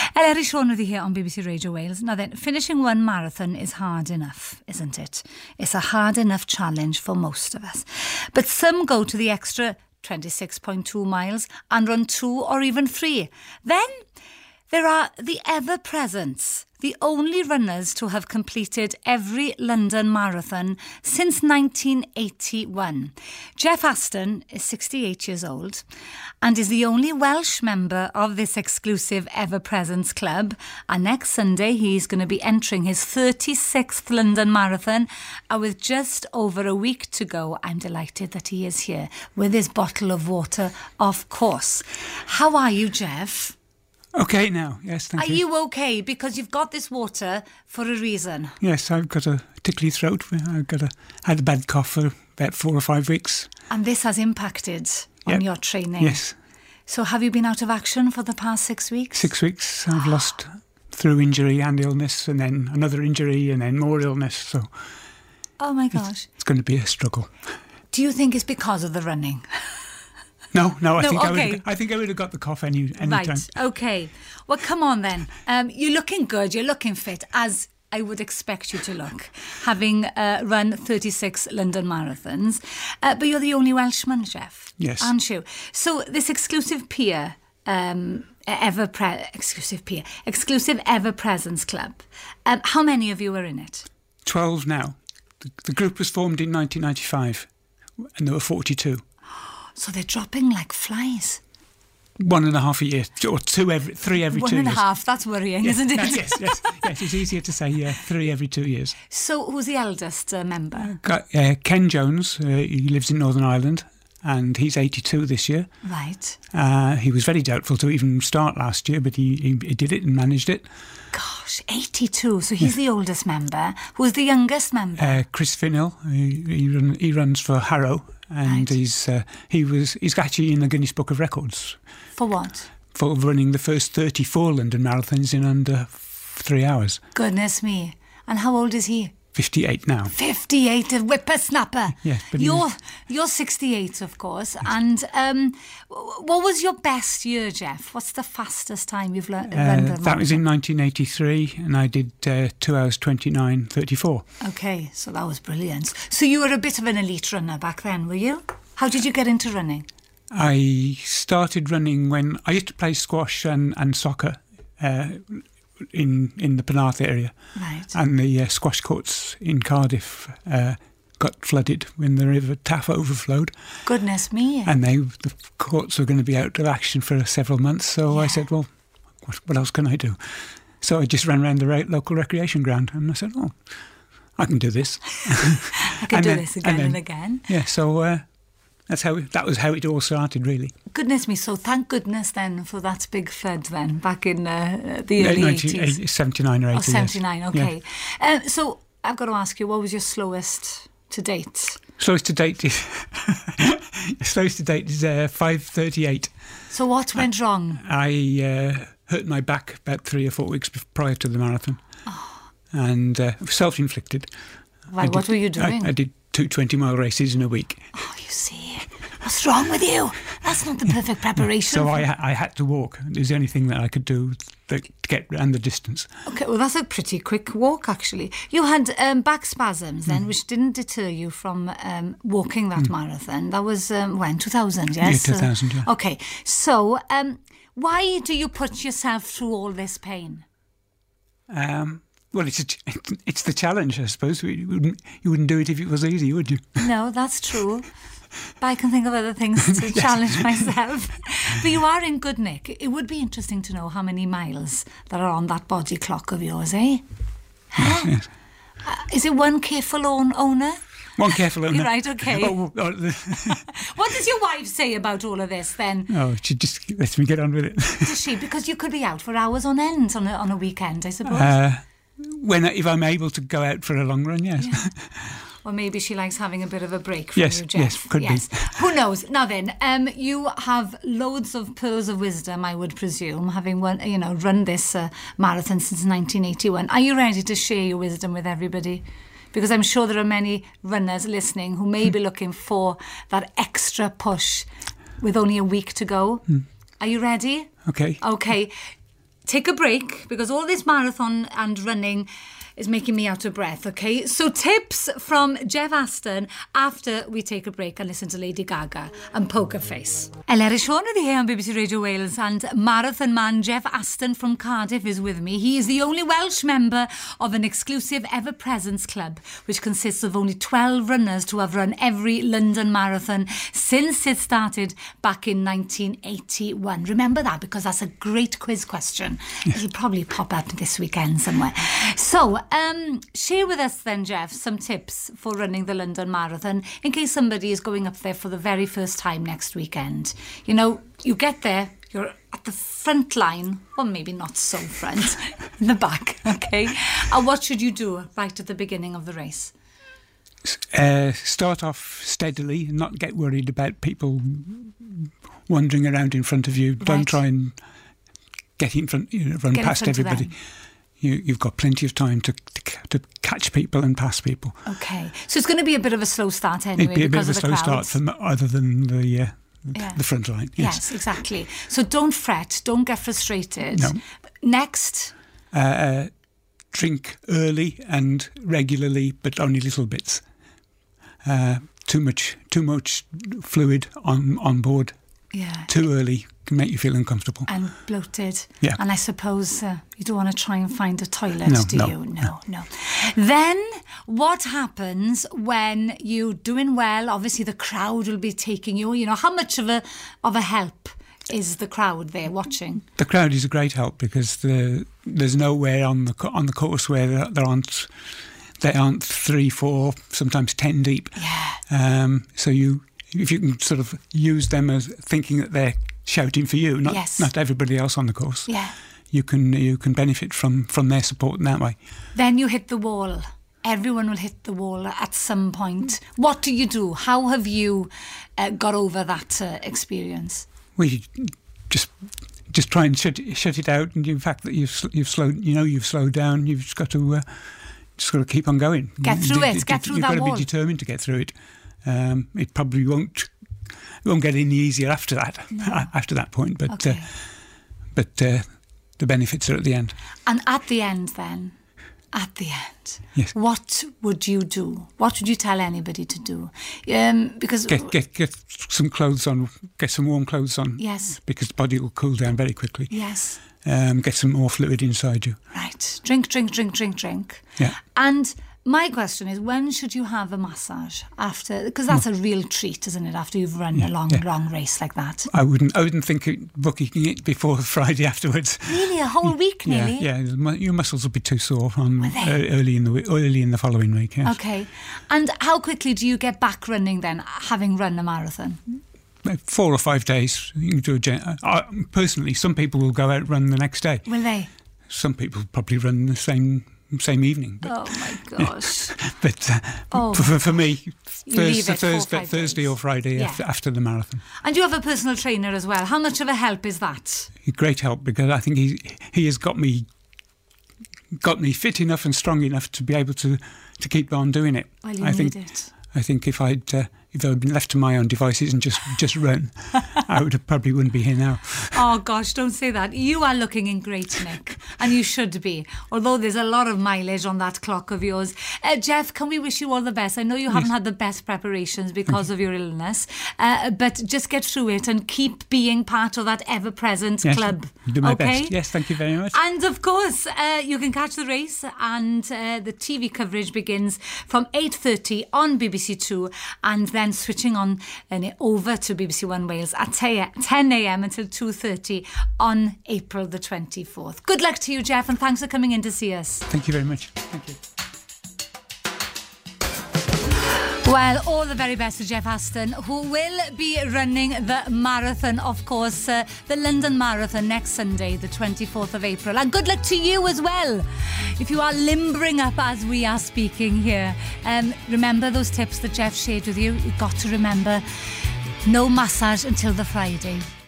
Eleri Sean with you here on BBC Radio Wales. Now then, finishing one marathon is hard enough, isn't it? It's a hard enough challenge for most of us. But some go to the extra 26.2 miles and run 2 or even 3. Then there are the ever-presents, the only runners to have completed every London marathon since 1981. Jeff Aston is 68 years old and is the only Welsh member of this exclusive ever-presents club. And next Sunday, he's going to be entering his 36th London marathon. And with just over a week to go, I'm delighted that he is here with his bottle of water, of course. How are you, Jeff? Okay now, yes, thank you. Are you okay? Because you've got this water for a reason. Yes, I've got a tickly throat. Had a bad cough for about 4 or 5 weeks. And this has impacted on your training. Yes. So have you been out of action for the past 6 weeks? 6 weeks. I've lost through injury and illness, and then another injury, and then more illness. So, oh my gosh, it's going to be a struggle. Do you think it's because of the running? No, I think I would have got the cough any time. Right, okay. Well, come on then. You're looking good, you're looking fit, as I would expect you to look, having run 36 London marathons. But you're the only Welshman, Jeff. Yes. Aren't you? So this exclusive peer, exclusive ever-presence club, how many of you are in it? 12 now. The group was formed in 1995, and there were 42. So they're dropping like flies. 1.5 a year, or 3 every 2 years. 1.5, that's worrying, isn't it? Yes, it's easier to say 3 every 2 years. So who's the eldest member? Ken Jones, he lives in Northern Ireland, and he's 82 this year. Right. He was very doubtful to even start last year, but he did it and managed it. Gosh, 82, so he's the oldest member. Who's the youngest member? Chris Finnell, he runs for Harrow. And right. He's actually in the Guinness Book of Records. For what? For running the first 34 London marathons in under 3 hours. Goodness me. And how old is he? 58 now. 58, a whippersnapper. Yes, but you're 68, of course. Yes. And what was your best year, Jeff? What's the fastest time you've run the marathon? That was in 1983, and I did 2 hours 29:34. Okay, so that was brilliant. So you were a bit of an elite runner back then, were you? How did you get into running? I started running when I used to play squash and soccer in the Penarth area. Right. And the squash courts in Cardiff got flooded when the River Taff overflowed. Goodness me. And the courts were going to be out of action for several months. So I said, well, what else can I do? So I just ran around the local recreation ground, and I said, oh, I can do this. I can do this again and again. Yeah, so that was how it all started, really. Goodness me, so thank goodness then for that big flood then, back in the early 80s. 79 or 80. Oh, 79, yes. okay. Yeah. So I've got to ask you, what was your slowest to date? Slowest to date is 5:38. So what went wrong? I hurt my back about 3 or 4 weeks prior to the marathon. Oh. And self-inflicted. Why, what were you doing? I did 2 20-mile races in a week. Oh, you see. What's wrong with you? That's not the perfect preparation. So I had to walk. It was the only thing that I could do to get around the distance. Okay, well, that's a pretty quick walk, actually. You had back spasms then, which didn't deter you from walking that marathon. That was when? 2000, yes? Yeah, 2000, yeah. Okay, so why do you put yourself through all this pain? Well, it's the challenge, I suppose. You wouldn't do it if it was easy, would you? No, that's true. But I can think of other things to challenge myself. But you are in good nick. It would be interesting to know how many miles that are on that body clock of yours, eh? Huh? Yes. Is it one careful owner? One careful owner. Right, okay. What does your wife say about all of this then? Oh, she just lets me get on with it. Does she? Because you could be out for hours on end on a weekend, I suppose. If I'm able to go out for a long run, yes. Yeah. Or maybe she likes having a bit of a break from yes, you, Jeff. Yes, could be. Who knows? Now then, you have loads of pearls of wisdom, I would presume, having run this marathon since 1981. Are you ready to share your wisdom with everybody? Because I'm sure there are many runners listening who may be looking for that extra push with only a week to go. Are you ready? Okay. Okay. take a break because all this marathon and running is making me out of breath, okay? So tips from Jeff Aston after we take a break and listen to Lady Gaga and Poker Face. Eleri Sean with here on BBC Radio Wales, and marathon man Jeff Aston from Cardiff is with me. He is the only Welsh member of an exclusive Ever Presence club, which consists of only 12 runners to have run every London marathon since it started back in 1981. Remember that, because that's a great quiz question. It'll probably pop up this weekend somewhere. So, share with us then, Jeff, some tips for running the London Marathon in case somebody is going up there for the very first time next weekend. You know, you get there, you're at the front line, or maybe not so front, in the back, okay? And what should you do right at the beginning of the race? Start off steadily and not get worried about people wandering around in front of you. Right. Don't try and get in front, run past everybody. You've got plenty of time to catch people and pass people. Okay, so it's going to be a bit of a slow start anyway. It'd be a bit of a slow start other than the front line. Yes, exactly. So don't fret, don't get frustrated. No. Next, drink early and regularly, but only little bits. Too much fluid on board. Yeah. Too early can make you feel uncomfortable. And bloated. Yeah. And I suppose you don't want to try and find a toilet, do you? No. Then what happens when you're doing well? Obviously the crowd will be taking you. You know, how much of a help is the crowd there watching? The crowd is a great help because there's nowhere on the course where they aren't 3, 4, sometimes 10 deep. Yeah. So if you can sort of use them as thinking that they're shouting for you, not everybody else on the course. Yeah. You can benefit from their support in that way. Then you hit the wall. Everyone will hit the wall at some point. What do you do? How have you got over that experience? Well, you just try and shut it out, and the fact that you've slowed down. You've just got to keep on going. Get through it. Get through that wall. You've got to be determined to get through it. It probably won't get any easier after that. No. After that point, but the benefits are at the end. And at the end, yes. What would you do? What would you tell anybody to do? Because get some clothes on, get some warm clothes on. Yes. Because the body will cool down very quickly. Yes. Get some more fluid inside you. Right. Drink. Yeah. And my question is, when should you have a massage after? Because that's a real treat, isn't it? After you've run a long race like that. I wouldn't think booking it before Friday afterwards. Really, a whole week, nearly. Yeah. Your muscles will be too sore early in the following week. Yes. Okay. And how quickly do you get back running then, having run a marathon? 4 or 5 days. You can do personally, some people will go out and run the next day. Will they? Some people probably run the same evening. Oh my gosh! But for me, Thursday or Friday after the marathon. And you have a personal trainer as well. How much of a help is that? Great help, because I think he has got me fit enough and strong enough to be able to keep on doing it. Well, you need it. I think if I'd been left to my own devices and just run, I probably wouldn't be here now. Oh gosh, don't say that. You are looking in great nick, and you should be. Although there's a lot of mileage on that clock of yours. Jeff, can we wish you all the best? I know you haven't had the best preparations because of your illness, but just get through it and keep being part of that ever-present club. Do my best. Yes, thank you very much. And of course, you can catch the race, and the TV coverage begins from 8:30 on BBC Two, and then switching on and over to BBC One Wales at 10 a.m. until 2:30 on April the 24th. Good luck to you, Jeff, and thanks for coming in to see us. Thank you very much. Thank you. Well, all the very best to Jeff Aston, who will be running the marathon, of course, the London Marathon next Sunday, the 24th of April. And good luck to you as well, if you are limbering up as we are speaking here. Remember those tips that Jeff shared with you. You've got to remember, no massage until the Friday.